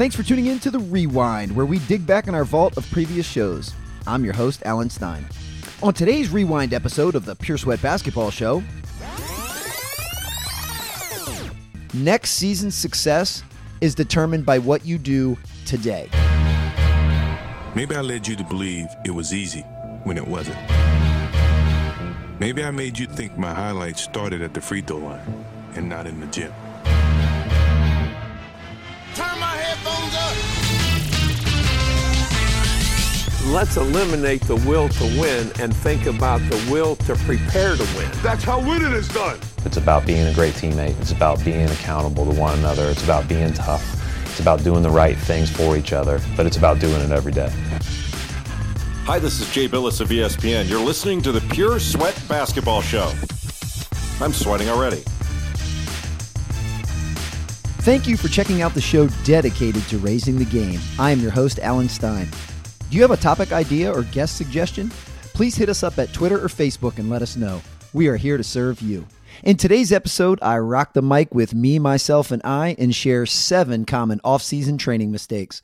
Thanks for tuning in to The Rewind, where we dig back in our vault of previous shows. I'm your host, Alan Stein. On today's Rewind episode of the Pure Sweat Basketball Show, next season's success is determined by what you do today. Maybe I led you to believe it was easy when it wasn't. Maybe I made you think my highlights started at the free throw line and not in the gym. Turn my headphones up. Let's eliminate the will to win and think about the will to prepare to win. That's how winning is done. It's about being a great teammate. It's about being accountable to one another. It's about being tough. It's about doing the right things for each other, but it's about doing it every day. Hi, this is Jay Billis of ESPN. You're listening to the Pure Sweat Basketball Show. I'm sweating already. Thank you for checking out the show dedicated to raising the game. I am your host, Alan Stein. Do you have a topic idea or guest suggestion? Please hit us up at Twitter or Facebook and let us know. We are here to serve you. In today's episode, I rock the mic with me, myself, and I and share 7 common off-season training mistakes.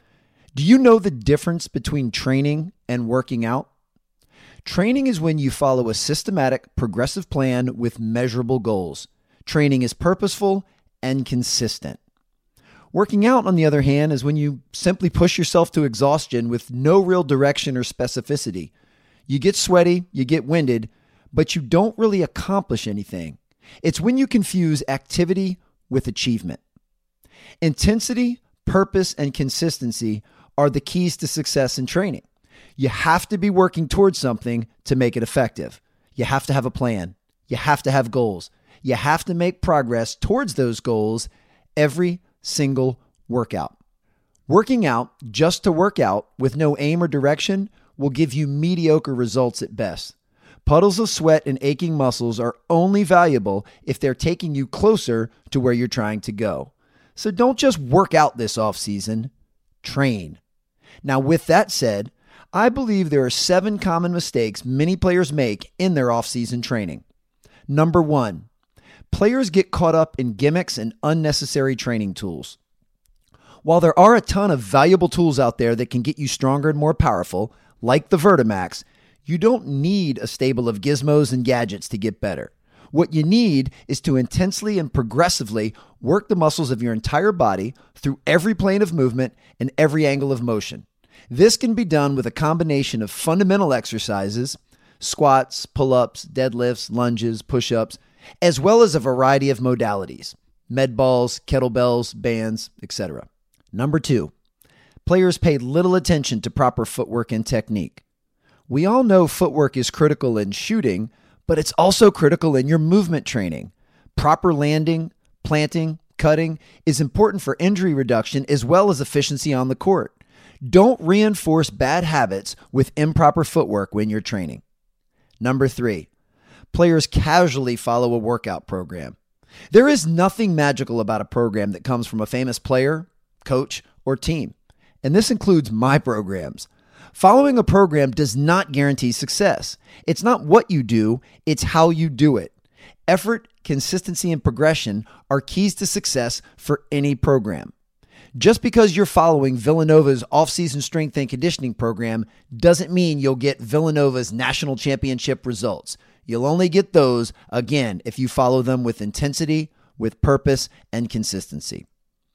Do you know the difference between training and working out? Training is when you follow a systematic, progressive plan with measurable goals. Training is purposeful and consistent. Working out, on the other hand, is when you simply push yourself to exhaustion with no real direction or specificity. You get sweaty, you get winded, but you don't really accomplish anything. It's when you confuse activity with achievement. Intensity, purpose, and consistency are the keys to success in training. You have to be working towards something to make it effective. You have to have a plan. You have to have goals. You have to make progress towards those goals every single workout. Working out just to work out with no aim or direction will give you mediocre results at best. Puddles of sweat and aching muscles are only valuable if they're taking you closer to where you're trying to go. So don't just work out this off-season, train. Now, with that said, I believe there are 7 common mistakes many players make in their off-season training. Number 1, players get caught up in gimmicks and unnecessary training tools. While there are a ton of valuable tools out there that can get you stronger and more powerful, like the Vertimax, you don't need a stable of gizmos and gadgets to get better. What you need is to intensely and progressively work the muscles of your entire body through every plane of movement and every angle of motion. This can be done with a combination of fundamental exercises, squats, pull-ups, deadlifts, lunges, push-ups, as well as a variety of modalities, med balls, kettlebells, bands, etc. Number 2, players pay little attention to proper footwork and technique. We all know footwork is critical in shooting, but it's also critical in your movement training. Proper landing, planting, cutting is important for injury reduction as well as efficiency on the court. Don't reinforce bad habits with improper footwork when you're training. Number 3, players casually follow a workout program. There is nothing magical about a program that comes from a famous player, coach, or team, and this includes my programs. Following a program does not guarantee success. It's not what you do, it's how you do it. Effort, consistency, and progression are keys to success for any program. Just because you're following Villanova's off-season strength and conditioning program doesn't mean you'll get Villanova's national championship results. You'll only get those, again, if you follow them with intensity, with purpose, and consistency.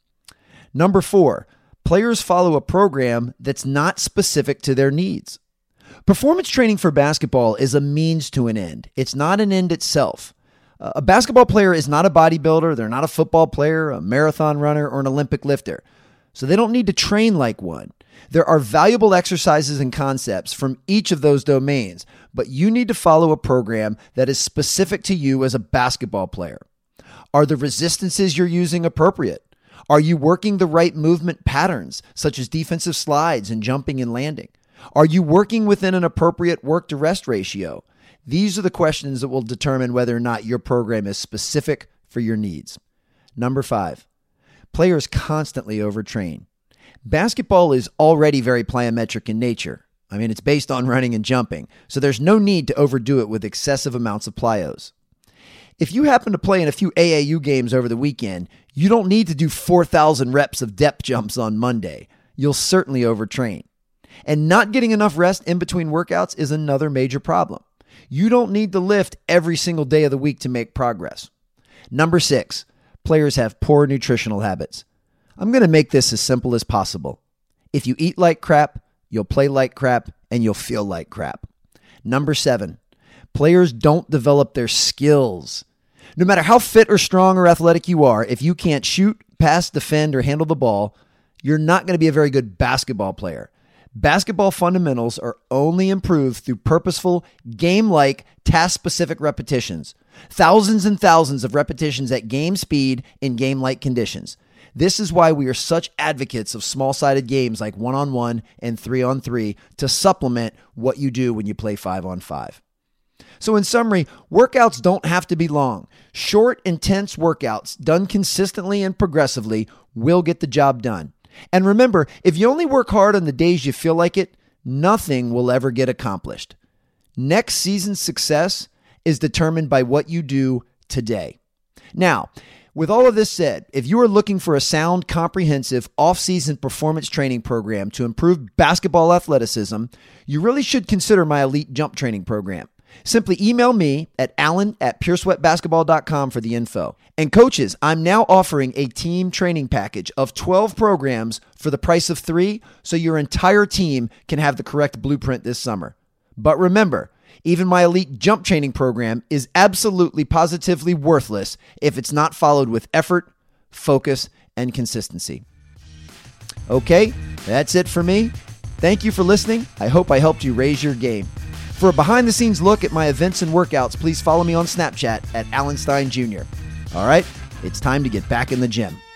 Number 4, players follow a program that's not specific to their needs. Performance training for basketball is a means to an end. It's not an end itself. A basketball player is not a bodybuilder. They're not a football player, a marathon runner, or an Olympic lifter. So they don't need to train like one. There are valuable exercises and concepts from each of those domains, but you need to follow a program that is specific to you as a basketball player. Are the resistances you're using appropriate? Are you working the right movement patterns, such as defensive slides and jumping and landing? Are you working within an appropriate work-to-rest ratio? These are the questions that will determine whether or not your program is specific for your needs. Number 5, players constantly overtrain. Basketball is already very plyometric in nature. I mean, it's based on running and jumping, so there's no need to overdo it with excessive amounts of plyos. If you happen to play in a few AAU games over the weekend, you don't need to do 4,000 reps of depth jumps on Monday. You'll certainly overtrain. And not getting enough rest in between workouts is another major problem. You don't need to lift every single day of the week to make progress. Number 6, players have poor nutritional habits. I'm going to make this as simple as possible. If you eat like crap, you'll play like crap, and you'll feel like crap. Number 7, players don't develop their skills. No matter how fit or strong or athletic you are, if you can't shoot, pass, defend, or handle the ball, you're not going to be a very good basketball player. Basketball fundamentals are only improved through purposeful, game-like, task-specific repetitions. Thousands and thousands of repetitions at game speed in game-like conditions. This is why we are such advocates of small-sided games like 1-on-1 and 3-on-3 to supplement what you do when you play 5-on-5. So in summary, workouts don't have to be long. Short, intense workouts done consistently and progressively will get the job done. And remember, if you only work hard on the days you feel like it, nothing will ever get accomplished. Next season's success is determined by what you do today. Now, with all of this said, if you are looking for a sound, comprehensive, off-season performance training program to improve basketball athleticism, you really should consider my Elite Jump Training Program. Simply email me at allen@puresweatbasketball.com for the info. And coaches, I'm now offering a team training package of 12 programs for the price of 3, so your entire team can have the correct blueprint this summer. But remember, even my Elite Jump Training Program is absolutely positively worthless if it's not followed with effort, focus, and consistency. Okay, that's it for me. Thank you for listening. I hope I helped you raise your game. For a behind-the-scenes look at my events and workouts, please follow me on Snapchat at Allen Stein Jr. All right, it's time to get back in the gym.